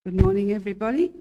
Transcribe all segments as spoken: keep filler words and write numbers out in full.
Good morning, everybody.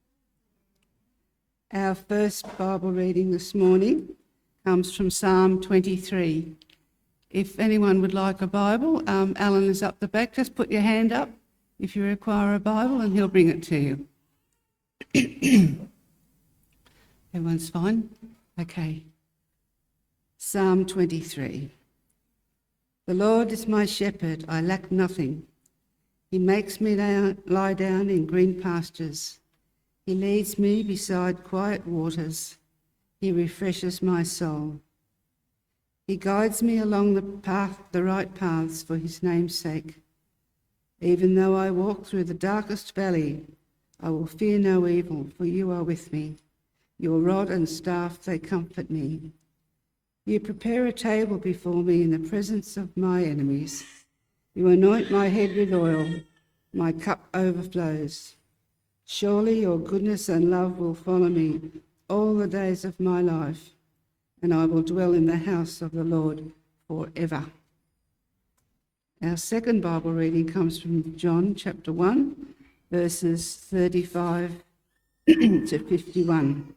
Our first Bible reading this morning comes from Psalm twenty-three. If anyone would like a Bible, um, Alan is up the back. Just put your hand up if you require a Bible and he'll bring it to you. Everyone's fine? Okay. Psalm twenty-three. The Lord is my shepherd, I lack nothing. He makes me lie down in green pastures. He leads me beside quiet waters. He refreshes my soul. He guides me along the path, the right paths for his name's sake. Even though I walk through the darkest valley, I will fear no evil, for you are with me. Your rod and staff, they comfort me. You prepare a table before me in the presence of my enemies. You anoint my head with oil, my cup overflows. Surely your goodness and love will follow me all the days of my life, and I will dwell in the house of the Lord forever. Our second Bible reading comes from John chapter one, verses thirty-five to fifty-one.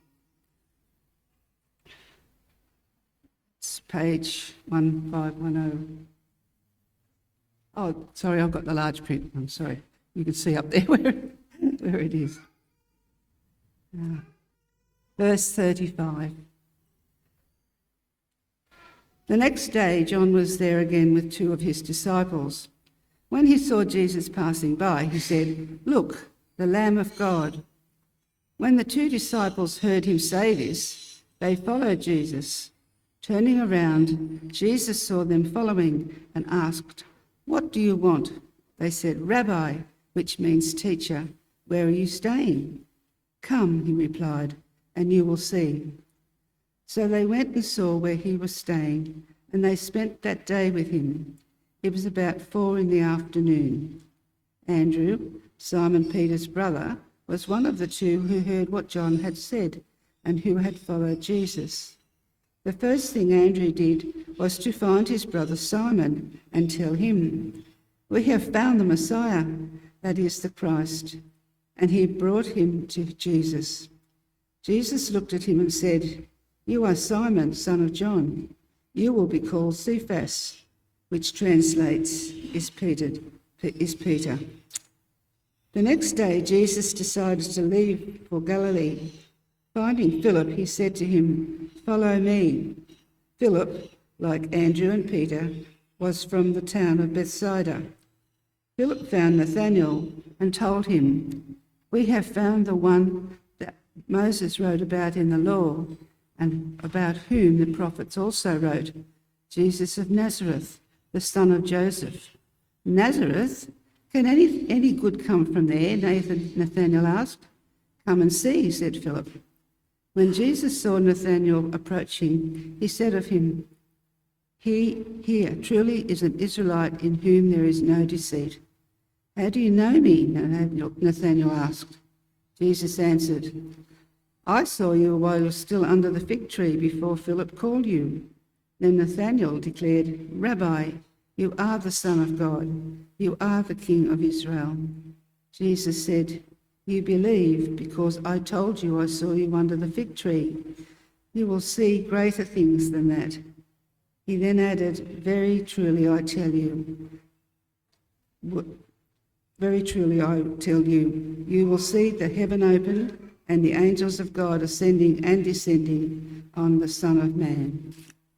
It's page one five one zero. Oh, sorry, I've got the large print. I'm sorry. You can see up there where, where it is. Uh, verse thirty-five. The next day, John was there again with two of his disciples. When he saw Jesus passing by, he said, "Look, the Lamb of God." When the two disciples heard him say this, they followed Jesus. Turning around, Jesus saw them following and asked, "What do you want?" They said, "Rabbi," which means teacher, "where are you staying?" "Come," he replied, "and you will see." So they went and saw where he was staying, and they spent that day with him. It was about four in the afternoon. Andrew, Simon Peter's brother, was one of the two who heard what John had said and who had followed Jesus. The first thing Andrew did was to find his brother Simon and tell him, "We have found the Messiah," that is the Christ. And he brought him to Jesus. Jesus looked at him and said, "You are Simon, son of John. You will be called Cephas," which translates is Peter. Is Peter. The next day, Jesus decided to leave for Galilee. Finding Philip, he said to him, "Follow me." Philip, like Andrew and Peter, was from the town of Bethsaida. Philip found Nathanael and told him, "We have found the one that Moses wrote about in the law, and about whom the prophets also wrote, Jesus of Nazareth, the son of Joseph." "Nazareth? Can any, any good come from there?" Nathan, Nathanael asked. "Come and see," said Philip. When Jesus saw Nathanael approaching, he said of him, He here truly is an Israelite in whom there is no deceit." "How do you know me?" Nathanael asked. Jesus answered, "I saw you while you were still under the fig tree before Philip called you." Then Nathanael declared, "Rabbi, you are the Son of God. You are the King of Israel." Jesus said, "You believe because I told you I saw you under the fig tree. You will see greater things than that." He then added, "Very truly I tell you, very truly I tell you, you will see the heaven opened and the angels of God ascending and descending on the Son of Man."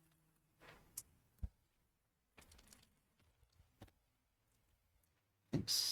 Thanks.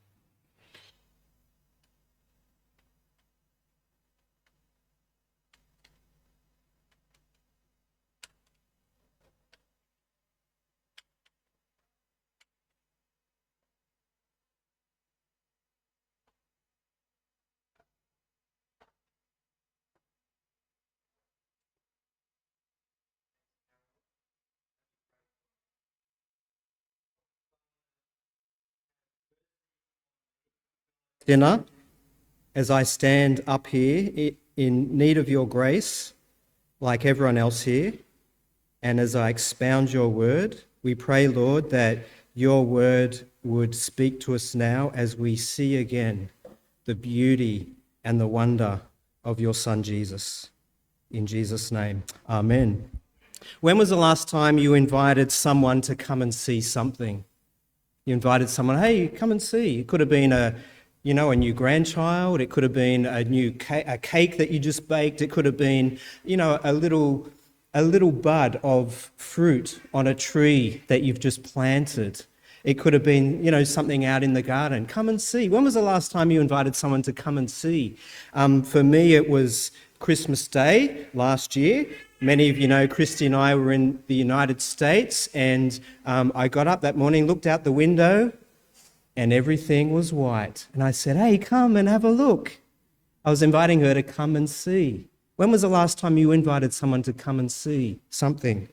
Dinner, as I stand up here in need of your grace, like everyone else here, and as I expound your word, we pray, Lord, that your word would speak to us now as we see again the beauty and the wonder of your Son, Jesus. In Jesus' name, amen. When was the last time you invited someone to come and see something? You invited someone, hey, come and see. It could have been a, you know, a new grandchild. It could have been a new cake, a cake that you just baked. It could have been, you know, a little, a little bud of fruit on a tree that you've just planted. It could have been, you know, something out in the garden. Come and see. When was the last time you invited someone to come and see? Um, for me, it was Christmas Day last year. Many of you know Christy and I were in the United States, and um, I got up that morning, looked out the window, and everything was white. And I said, hey, come and have a look. I was inviting her to come and see. When was the last time you invited someone to come and see something?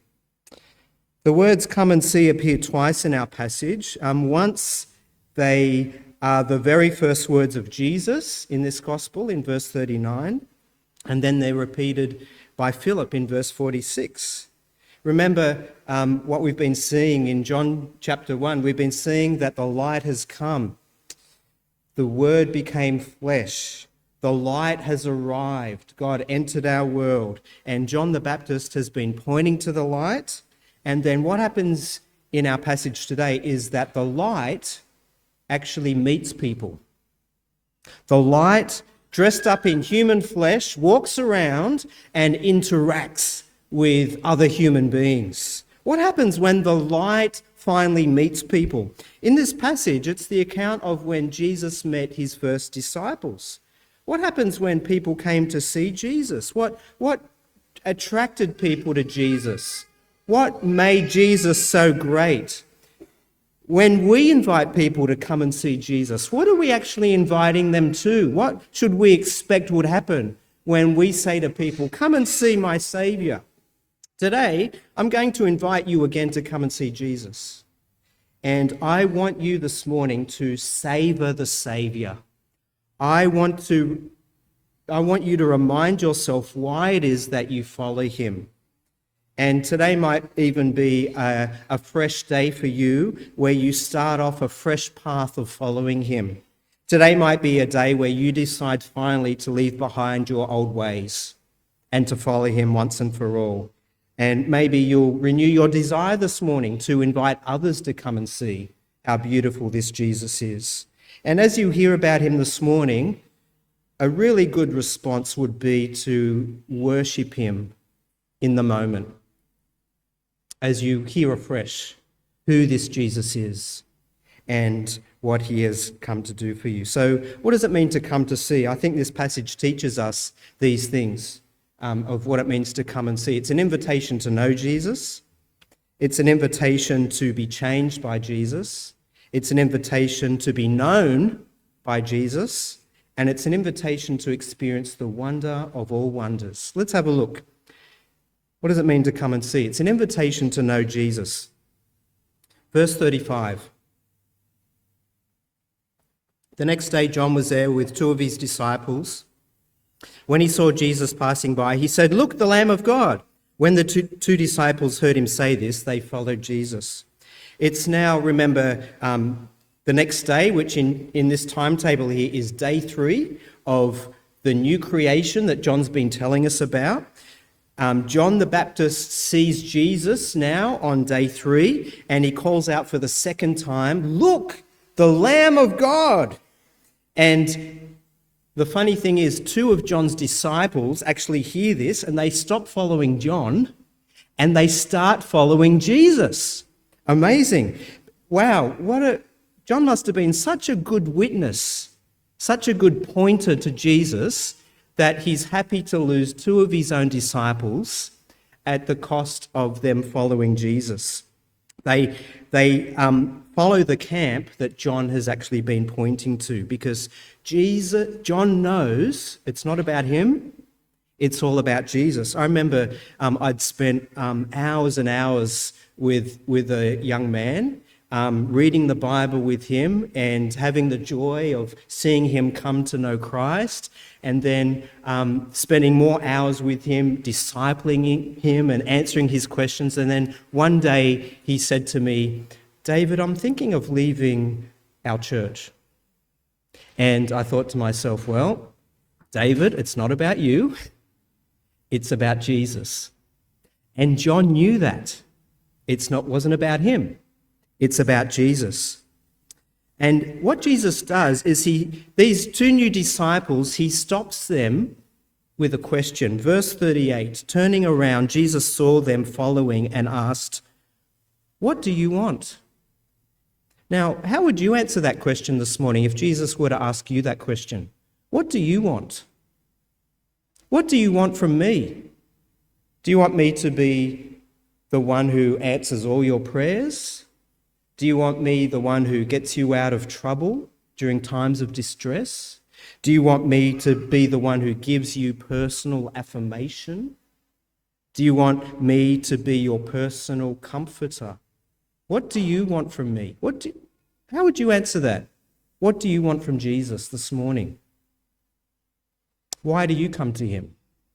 The words come and see appear twice in our passage. Um, once they are the very first words of Jesus in this gospel in verse thirty-nine, and then they're repeated by Philip in verse forty-six. Remember um, what we've been seeing in John chapter one. We've been seeing that the light has come. The Word became flesh. The light has arrived. God entered our world. And John the Baptist has been pointing to the light. And then what happens in our passage today is that the light actually meets people. The light, dressed up in human flesh, walks around and interacts with other human beings. What happens when the light finally meets people? In this passage, it's the account of when Jesus met his first disciples. What happens when people came to see Jesus? What, what attracted people to Jesus? What made Jesus so great? When we invite people to come and see Jesus, what are we actually inviting them to? What should we expect would happen when we say to people, come and see my Saviour? Today, I'm going to invite you again to come and see Jesus. And I want you this morning to savour the Saviour. I want to, I want you to remind yourself why it is that you follow him. And today might even be a, a fresh day for you where you start off a fresh path of following him. Today might be a day where you decide finally to leave behind your old ways and to follow him once and for all. And maybe you'll renew your desire this morning to invite others to come and see how beautiful this Jesus is. And as you hear about him this morning, a really good response would be to worship him in the moment as you hear afresh who this Jesus is and what he has come to do for you. So what does it mean to come to see? I think this passage teaches us these things um, of what it means to come and see. It's an invitation to know Jesus. It's an invitation to be changed by Jesus. It's an invitation to be known by Jesus. And it's an invitation to experience the wonder of all wonders. Let's have a look. What does it mean to come and see? It's an invitation to know Jesus. Verse thirty-five. The next day, John was there with two of his disciples. When he saw Jesus passing by, he said, "Look, the Lamb of God." When the two, two disciples heard him say this, they followed Jesus. It's now, remember, um, the next day, which in, in this timetable here is day three of the new creation that John's been telling us about. Um, John the Baptist sees Jesus now on day three, and he calls out for the second time, "Look, the Lamb of God." And the funny thing is, two of John's disciples actually hear this, and they stop following John, and they start following Jesus. Amazing. Wow, what a... John must have been such a good witness, such a good pointer to Jesus, that he's happy to lose two of his own disciples at the cost of them following Jesus. They, they um, follow the camp that John has actually been pointing to, because Jesus, John knows it's not about him, it's all about Jesus. I remember um, I'd spent um, hours and hours with, with a young man, Um, reading the Bible with him and having the joy of seeing him come to know Christ, and then um, spending more hours with him, discipling him and answering his questions. And then one day he said to me, "David, I'm thinking of leaving our church." And I thought to myself, well, David, it's not about you, it's about Jesus. And John knew that. It's not wasn't about him. It's about Jesus. And what Jesus does is he these two new disciples, he stops them with a question. Verse thirty-eight, turning around, Jesus saw them following and asked, "What do you want?" Now, how would you answer that question this morning if Jesus were to ask you that question? What do you want? What do you want from me? Do you want me to be the one who answers all your prayers? Do you want me the one who gets you out of trouble during times of distress? Do you want me to be the one who gives you personal affirmation? Do you want me to be your personal comforter? What do you want from me? What do, how would you answer that? What do you want from Jesus this morning? Why do you come to him?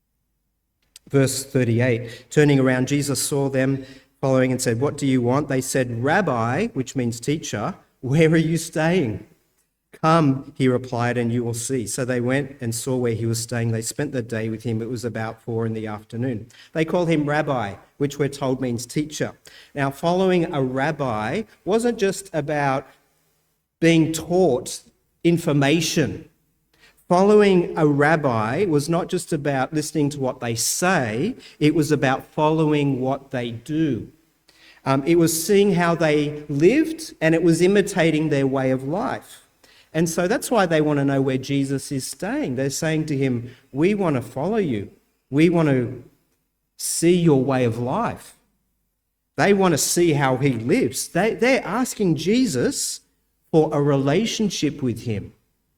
Verse thirty-eight, turning around, Jesus saw them following and said, "What do you want?" They said, "Rabbi," which means teacher, "where are you staying?" "Come," he replied, "and you will see." So they went and saw where he was staying. They spent the day with him. It was about four in the afternoon. They call him Rabbi, which we're told means teacher. Now, following a rabbi wasn't just about being taught information. Following a rabbi was not just about listening to what they say, it was about following what they do. Um, it was seeing how they lived, and it was imitating their way of life. And so that's why they want to know where Jesus is staying. They're saying to him, "We want to follow you. We want to see your way of life." They want to see how he lives. They, they're asking Jesus for a relationship with him.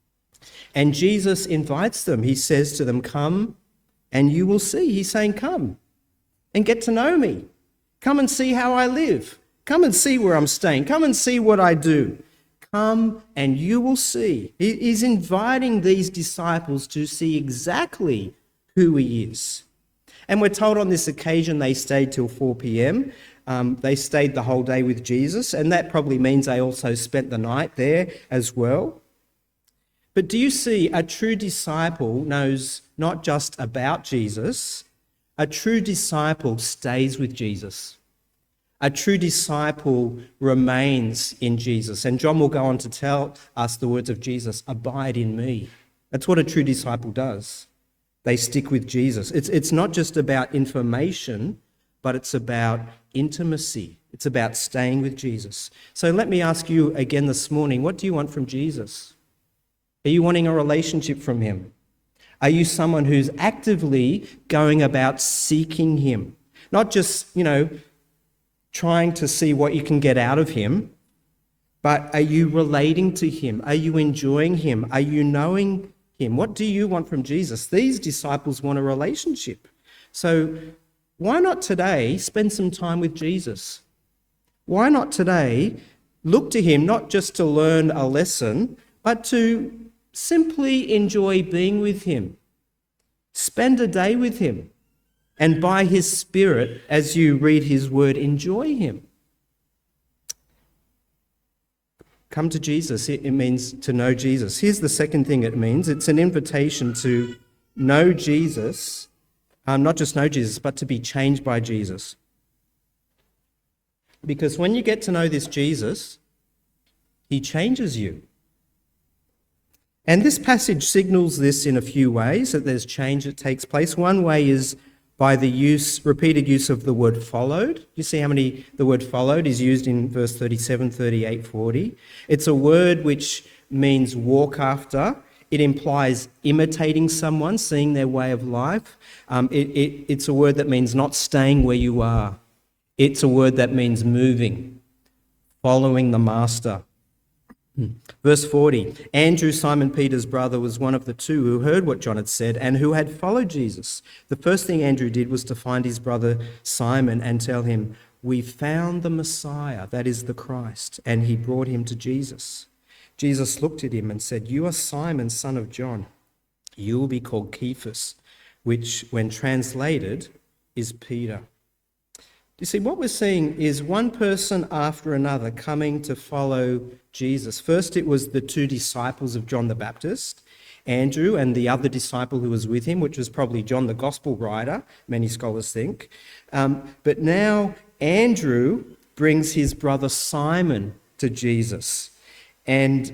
And Jesus invites them. He says to them, "Come and you will see." He's saying, "Come and get to know me. Come and see how I live. Come and see where I'm staying. Come and see what I do. Come and you will see." He's inviting these disciples to see exactly who he is. And we're told on this occasion they stayed till four p.m. Um, they stayed the whole day with Jesus, and that probably means they also spent the night there as well. But do you see, a true disciple knows not just about Jesus, a true disciple stays with Jesus. A true disciple remains in Jesus. And John will go on to tell us the words of Jesus, "Abide in me." That's what a true disciple does. They stick with Jesus. It's, it's not just about information, but it's about intimacy. It's about staying with Jesus. So let me ask you again this morning, what do you want from Jesus? Are you wanting a relationship from him? Are you someone who's actively going about seeking him? Not just, you know, trying to see what you can get out of him, but are you relating to him? Are you enjoying him? Are you knowing him? What do you want from Jesus? These disciples want a relationship. So why not today spend some time with Jesus? Why not today look to him, not just to learn a lesson, but to simply enjoy being with him. Spend a day with him. And by his Spirit, as you read his word, enjoy him. Come to Jesus. It means to know Jesus. Here's the second thing it means. It's an invitation to know Jesus, um, not just know Jesus, but to be changed by Jesus. Because when you get to know this Jesus, he changes you. And this passage signals this in a few ways, that there's change that takes place. One way is by the use, repeated use of the word followed. You see how many the word followed is used in verse thirty-seven, thirty-eight, forty. It's a word which means walk after. It implies imitating someone, seeing their way of life. Um, it, it, it's a word that means not staying where you are. It's a word that means moving, following the master. Verse forty, Andrew, Simon Peter's brother, was one of the two who heard what John had said and who had followed Jesus. The first thing Andrew did was to find his brother Simon and tell him, "We found the Messiah," that is the Christ, and he brought him to Jesus. Jesus looked at him and said, "You are Simon, son of John. You will be called Cephas," which, when translated, is Peter. You see, what we're seeing is one person after another coming to follow Jesus. First, it was the two disciples of John the Baptist, Andrew and the other disciple who was with him, which was probably John the Gospel writer, many scholars think. Um, but now Andrew brings his brother Simon to Jesus. And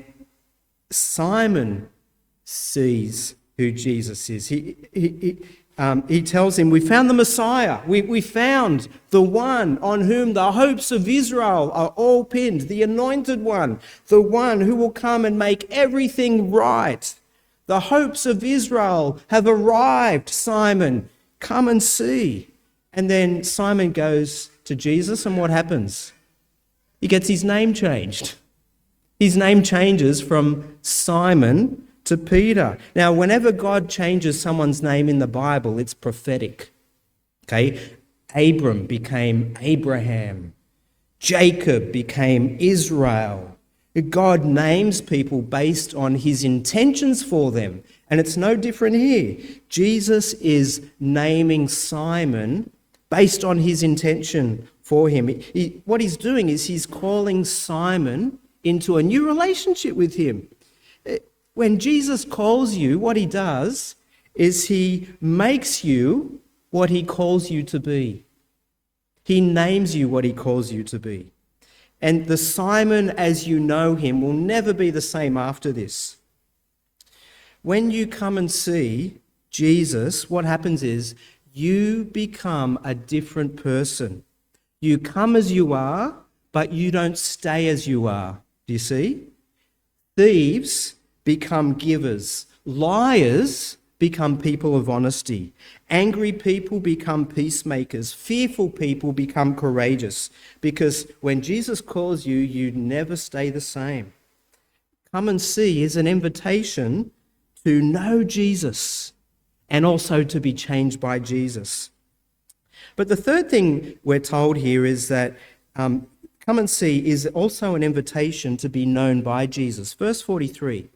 Simon sees who Jesus is. He, he, he, um, he tells him, we found the Messiah. We, we found the one on whom the hopes of Israel are all pinned, the anointed one, the one who will come and make everything right. The hopes of Israel have arrived, Simon. Come and see. And then Simon goes to Jesus, and what happens? He gets his name changed. His name changes from Simon to Peter. Now, whenever God changes someone's name in the Bible, it's prophetic. Okay? Abram became Abraham. Jacob became Israel. God names people based on his intentions for them. And it's no different here. Jesus is naming Simon based on his intention for him. He, what he's doing is he's calling Simon into a new relationship with him. When Jesus calls you, what he does is he makes you what he calls you to be. He names you what he calls you to be. And the Simon as you know him will never be the same after this. When you come and see Jesus, what happens is you become a different person. You come as you are, but you don't stay as you are. Do you see? Thieves become givers. Liars become people of honesty. Angry people become peacemakers. Fearful people become courageous. Because when Jesus calls you, you never stay the same. Come and see is an invitation to know Jesus and also to be changed by Jesus. But the third thing we're told here is that um, come and see is also an invitation to be known by Jesus. Verse forty-three.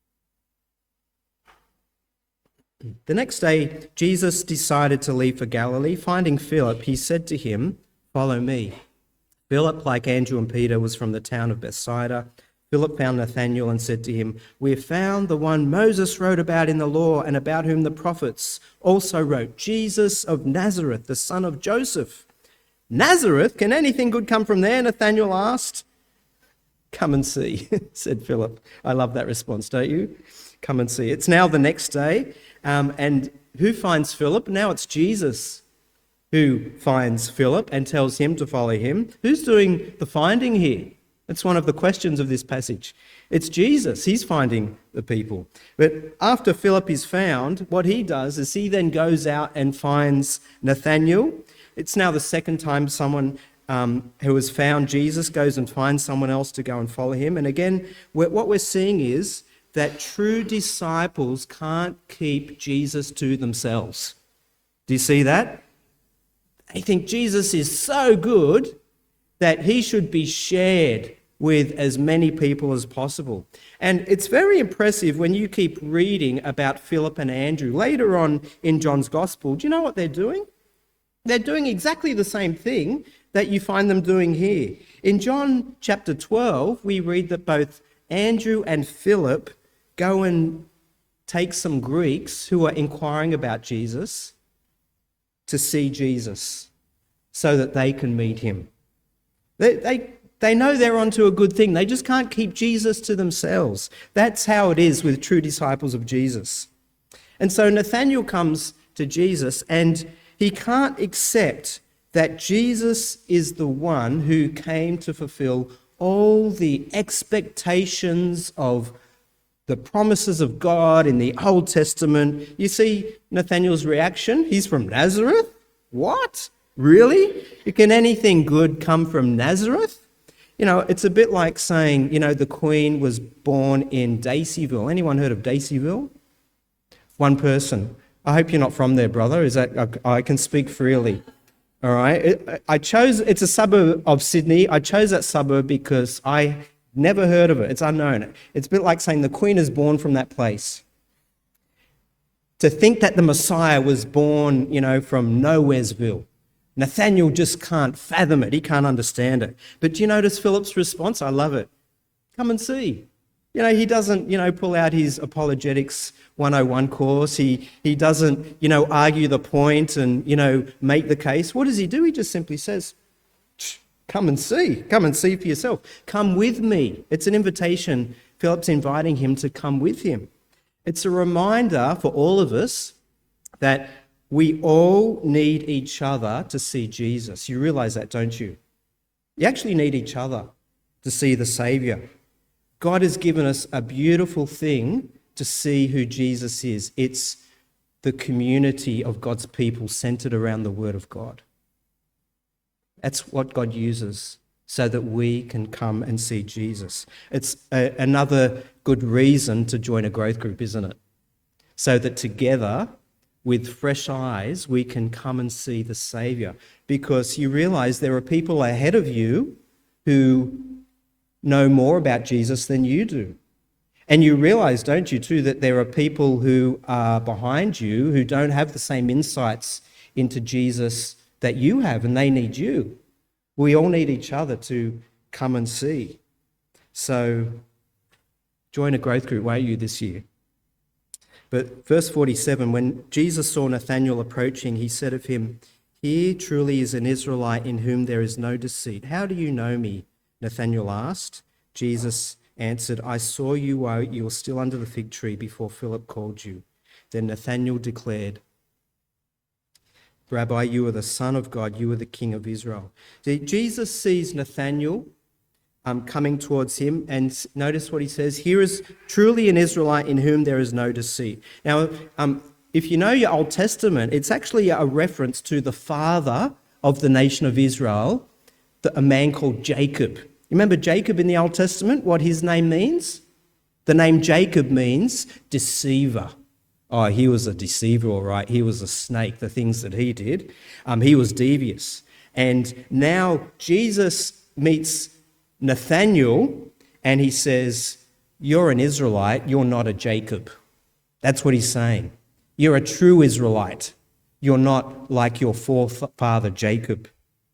The next day, Jesus decided to leave for Galilee. Finding Philip, he said to him, "Follow me." Philip, like Andrew and Peter, was from the town of Bethsaida. Philip found Nathanael and said to him, "We have found the one Moses wrote about in the law and about whom the prophets also wrote, Jesus of Nazareth, the son of Joseph." "Nazareth? Can anything good come from there?" Nathanael asked. "Come and see," said Philip. I love that response, don't you? Come and see. It's now the next day. Um, and who finds Philip? Now it's Jesus who finds Philip and tells him to follow him. Who's doing the finding here? That's one of the questions of this passage. It's Jesus. He's finding the people. But after Philip is found, what he does is he then goes out and finds Nathanael. It's now the second time someone um, who has found Jesus goes and finds someone else to go and follow him. And again, we're, what we're seeing is that true disciples can't keep Jesus to themselves. Do you see that? They think Jesus is so good that he should be shared with as many people as possible. And it's very impressive when you keep reading about Philip and Andrew. Later on in John's Gospel, do you know what they're doing? They're doing exactly the same thing that you find them doing here. In John chapter twelve, we read that both Andrew and Philip go and take some Greeks who are inquiring about Jesus to see Jesus so that they can meet him. They, they, they know they're onto a good thing. They just can't keep Jesus to themselves. That's how it is with true disciples of Jesus. And so Nathanael comes to Jesus and he can't accept that Jesus is the one who came to fulfill all the expectations of the promises of God in the Old Testament. You see Nathanael's reaction? He's from Nazareth? What? Really? Can anything good come from Nazareth? You know, it's a bit like saying, you know, the Queen was born in Daceyville. Anyone heard of Daceyville? One person. I hope you're not from there, brother. Is that I can speak freely. All right. I chose, it's a suburb of Sydney. I chose that suburb because I never heard of it. It's unknown. It's a bit like saying the Queen is born from that place. To think that the Messiah was born, you know, from Nowheresville. Nathanael just can't fathom it. He can't understand it. But do you notice Philip's response? I love it. Come and see. You know, he doesn't, you know, pull out his apologetics one oh one course. He he doesn't, you know, argue the point and, you know, make the case. What does he do? He just simply says, come and see. Come and see for yourself. Come with me. It's an invitation. Philip's inviting him to come with him. It's a reminder for all of us that we all need each other to see Jesus. You realize that, don't you? You actually need each other to see the Saviour. God has given us a beautiful thing to see who Jesus is. It's the community of God's people centered around the Word of God. That's what God uses so that we can come and see Jesus. It's a, another good reason to join a growth group, isn't it? So that together, with fresh eyes, we can come and see the Saviour. Because you realise there are people ahead of you who know more about Jesus than you do. And you realise, don't you, too, that there are people who are behind you who don't have the same insights into Jesus that you have, and they need you. We all need each other to come and see. So join a growth group, won't you, this year? But verse forty-seven, when Jesus saw Nathanael approaching, he said of him, "Here truly is an Israelite in whom there is no deceit. How do you know me?" Nathanael asked. Jesus answered, "I saw you while you were still under the fig tree before Philip called you." Then Nathanael declared, "Rabbi, you are the Son of God, you are the King of Israel." See, Jesus sees Nathanael um, coming towards him, and notice what he says, "Here is truly an Israelite in whom there is no deceit." Now, um, if you know your Old Testament, it's actually a reference to the father of the nation of Israel, the, a man called Jacob. You remember Jacob in the Old Testament, what his name means? The name Jacob means deceiver. Oh, he was a deceiver, all right. He was a snake, the things that he did. Um, he was devious. And now Jesus meets Nathanael and he says, "You're an Israelite, you're not a Jacob." That's what he's saying. You're a true Israelite. You're not like your forefather Jacob.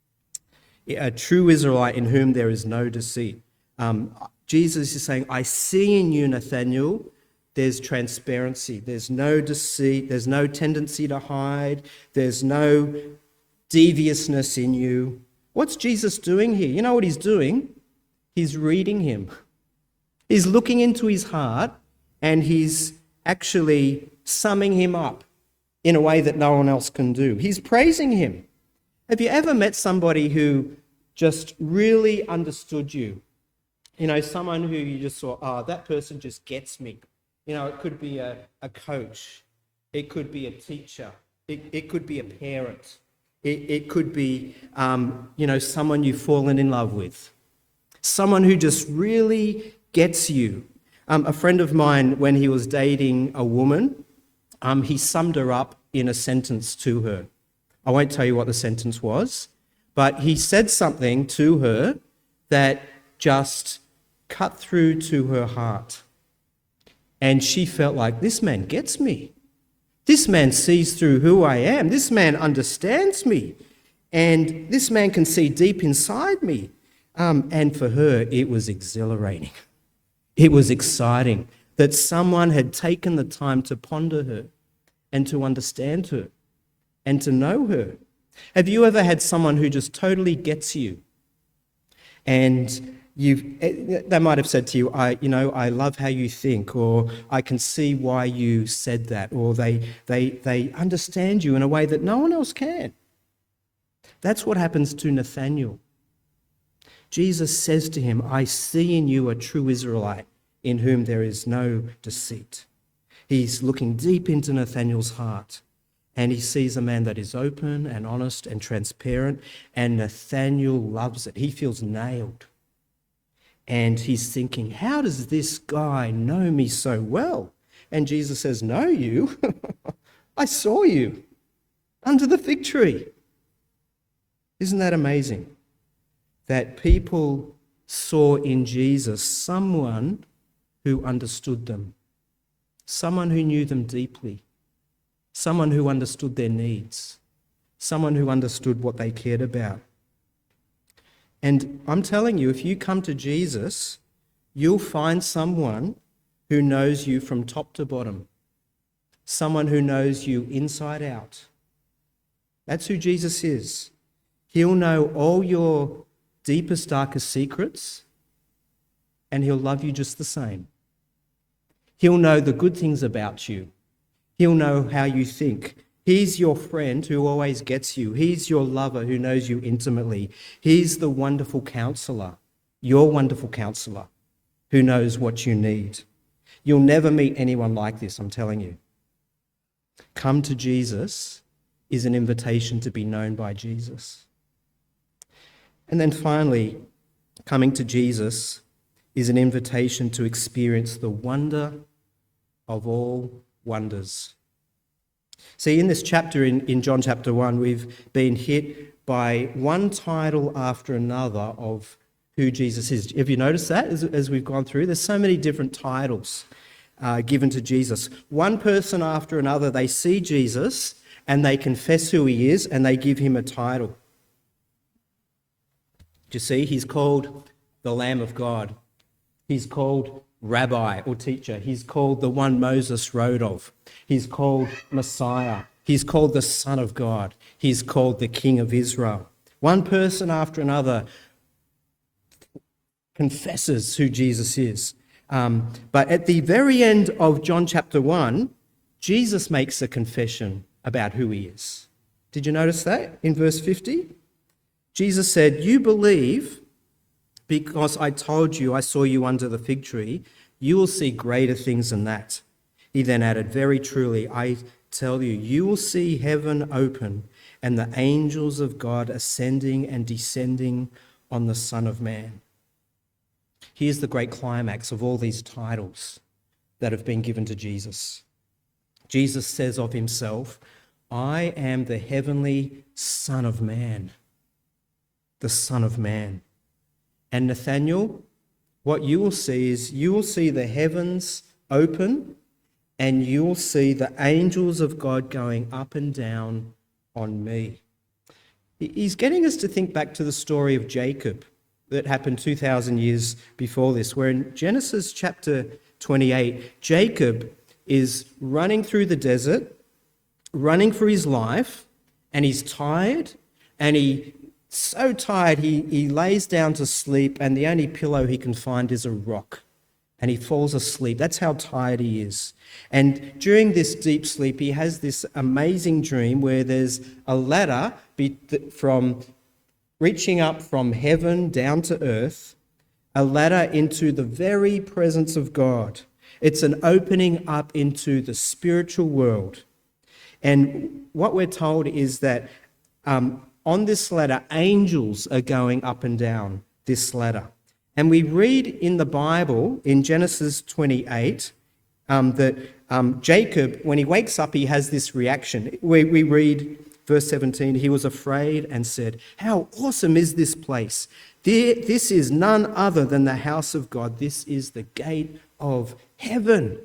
A true Israelite in whom there is no deceit. Um, Jesus is saying, I see in you, Nathanael, there's transparency. There's no deceit. There's no tendency to hide. There's no deviousness in you. What's Jesus doing here? You know what he's doing? He's reading him. He's looking into his heart and he's actually summing him up in a way that no one else can do. He's praising him. Have you ever met somebody who just really understood you? You know, someone who you just thought, oh, that person just gets me. You know, it could be a, a coach. It could be a teacher. It, it could be a parent. It, it could be, um, you know, someone you've fallen in love with. Someone who just really gets you. Um, a friend of mine, when he was dating a woman, um, he summed her up in a sentence to her. I won't tell you what the sentence was, but he said something to her that just cut through to her heart. And she felt like, this man gets me. This man sees through who I am. This man understands me. And this man can see deep inside me. Um, and for her, it was exhilarating. It was exciting that someone had taken the time to ponder her and to understand her and to know her. Have you ever had someone who just totally gets you? And you've, they might have said to you, I, you know, I love how you think, or I can see why you said that, or they, they, they understand you in a way that no one else can. That's what happens to Nathanael. Jesus says to him, I see in you a true Israelite in whom there is no deceit. He's looking deep into Nathanael's heart. And he sees a man that is open and honest and transparent, and Nathanael loves it. He feels nailed. And he's thinking, how does this guy know me so well? And Jesus says, know you? I saw you under the fig tree. Isn't that amazing? That people saw in Jesus someone who understood them, someone who knew them deeply, someone who understood their needs, someone who understood what they cared about. And I'm telling you, if you come to Jesus, you'll find someone who knows you from top to bottom, someone who knows you inside out. That's who Jesus is. He'll know all your deepest, darkest secrets, and he'll love you just the same. He'll know the good things about you. He'll know how you think. He's your friend who always gets you. He's your lover who knows you intimately. He's the wonderful counselor, your wonderful counselor, who knows what you need. You'll never meet anyone like this, I'm telling you. Come to Jesus is an invitation to be known by Jesus. And then finally, coming to Jesus is an invitation to experience the wonder of all wonders. See, in this chapter, in, in John chapter one, we've been hit by one title after another of who Jesus is. Have you noticed that as, as we've gone through? There's so many different titles uh, given to Jesus. One person after another, they see Jesus and they confess who he is and they give him a title. Do you see? He's called the Lamb of God. He's called Rabbi or teacher. He's called the one Moses wrote of. He's called Messiah. He's called the Son of God. He's called the King of Israel. One person after another confesses who Jesus is. Um, but at the very end of John chapter one, Jesus makes a confession about who he is. Did you notice that in verse fifty? Jesus said, "You believe because I told you I saw you under the fig tree. You will see greater things than that." He then added, "Very truly, I tell you, you will see heaven open and the angels of God ascending and descending on the Son of Man." Here's the great climax of all these titles that have been given to Jesus. Jesus says of himself, "I am the heavenly Son of Man." The Son of Man. And Nathanael, what you will see is you will see the heavens open and you will see the angels of God going up and down on me. He's getting us to think back to the story of Jacob that happened two thousand years before this, where in Genesis chapter twenty-eight, Jacob is running through the desert, running for his life, and he's tired, and he so tired he, he lays down to sleep, and the only pillow he can find is a rock, and he falls asleep. That's how tired he is. And during this deep sleep, he has this amazing dream where there's a ladder be, from reaching up from heaven down to earth, a ladder into the very presence of God. It's an opening up into the spiritual world. And what we're told is that um, on this ladder, angels are going up and down this ladder. And we read in the Bible, in Genesis twenty-eight, um, that um, Jacob, when he wakes up, he has this reaction. We, we read verse seventeen, "He was afraid and said, 'How awesome is this place? This is none other than the house of God. This is the gate of heaven.'"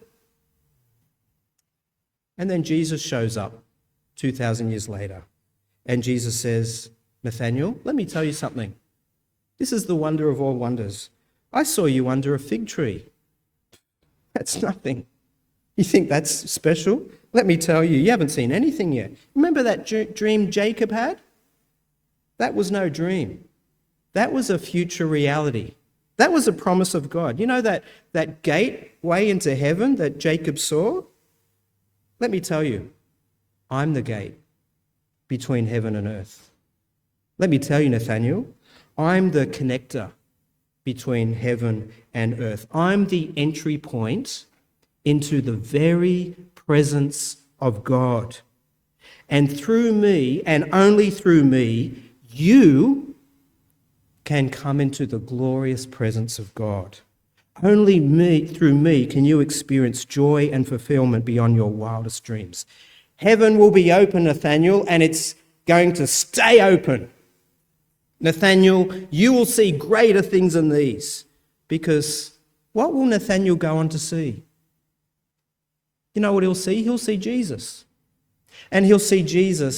And then Jesus shows up two thousand years later. And Jesus says, "Nathanael, let me tell you something. This is the wonder of all wonders. I saw you under a fig tree." That's nothing. You think that's special? Let me tell you, you haven't seen anything yet. Remember that dream Jacob had? That was no dream. That was a future reality. That was a promise of God. You know that, that gateway into heaven that Jacob saw? Let me tell you, I'm the gate between heaven and earth. Let me tell you, Nathanael, I'm the connector between heaven and earth. I'm the entry point into the very presence of God. And through me, and only through me, you can come into the glorious presence of God. Only me, through me, can you experience joy and fulfillment beyond your wildest dreams. Heaven will be open, Nathanael, and it's going to stay open. Nathanael, you will see greater things than these. Because what will Nathanael go on to see? You know what he'll see? He'll see Jesus. And he'll see Jesus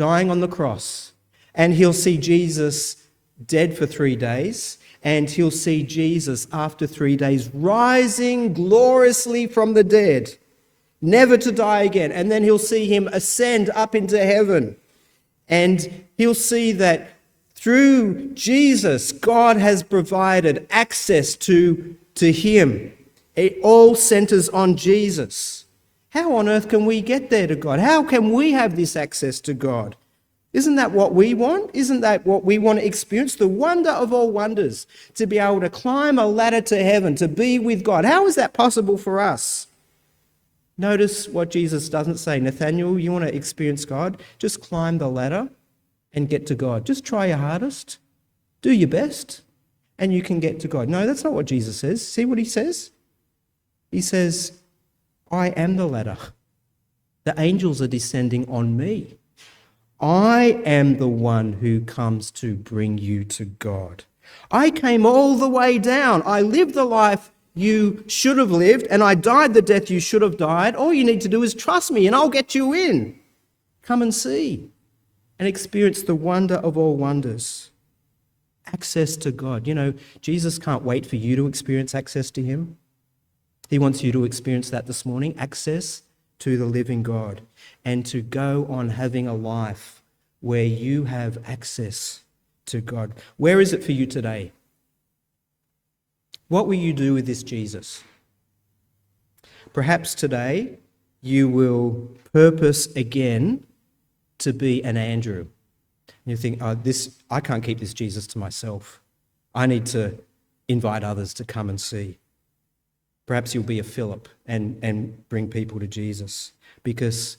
dying on the cross, and he'll see Jesus dead for three days, and he'll see Jesus after three days rising gloriously from the dead, never to die again. And then he'll see him ascend up into heaven, and he'll see that through Jesus, God has provided access to, to him. It all centers on Jesus. How on earth can we get there to God? How can we have this access to God? Isn't that what we want? Isn't that what we want to experience? The wonder of all wonders, to be able to climb a ladder to heaven, to be with God. How is that possible for us? Notice what Jesus doesn't say. Nathaniel, you want to experience God? Just climb the ladder and get to God. Just try your hardest. Do your best, and you can get to God. No, that's not what Jesus says. See what he says? He says, I am the ladder. The angels are descending on me. I am the one who comes to bring you to God. I came all the way down. I lived the life you should have lived, and I died the death you should have died. All you need to do is trust me, and I'll get you in. Come and see and experience the wonder of all wonders. Access to God. You know, Jesus can't wait for you to experience access to him. He wants you to experience that this morning, access to the living God, and to go on having a life where you have access to God. Where is it for you today? What will you do with this Jesus? Perhaps today you will purpose again to be an Andrew. You think, oh, this, I can't keep this Jesus to myself. I need to invite others to come and see. Perhaps you'll be a Philip and, and bring people to Jesus, because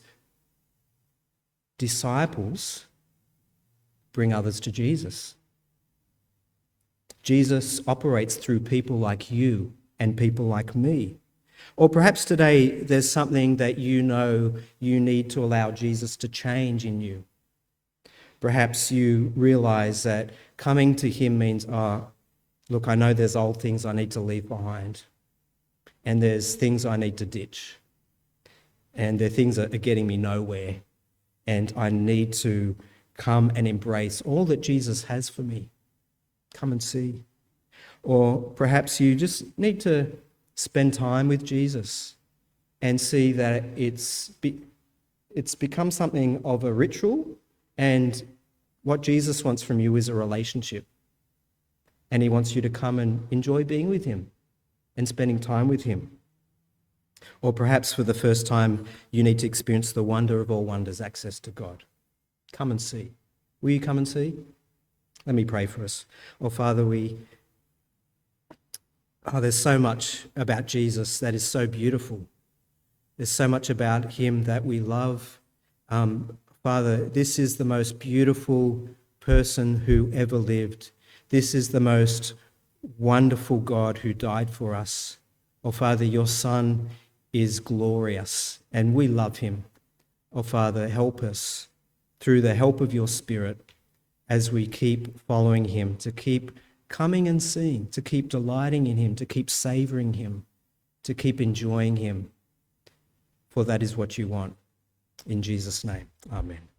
disciples bring others to Jesus. Jesus operates through people like you and people like me. Or perhaps today there's something that you know you need to allow Jesus to change in you. Perhaps you realise that coming to him means, oh, look, I know there's old things I need to leave behind, and there's things I need to ditch, and there are things that are getting me nowhere, and I need to come and embrace all that Jesus has for me. Come and see. Or perhaps you just need to spend time with Jesus and see that it's be, it's become something of a ritual, and what Jesus wants from you is a relationship. And he wants you to come and enjoy being with him and spending time with him. Or perhaps for the first time, you need to experience the wonder of all wonders, access to God. Come and see. Will you come and see? Let me pray for us. Oh, Father, we... Oh, there's so much about Jesus that is so beautiful. There's so much about him that we love. Um, Father, this is the most beautiful person who ever lived. This is the most wonderful God who died for us. Oh, Father, your Son is glorious and we love him. Oh, Father, help us through the help of your Spirit as we keep following him, to keep coming and seeing, to keep delighting in him, to keep savouring him, to keep enjoying him. For that is what you want. In Jesus' name, amen.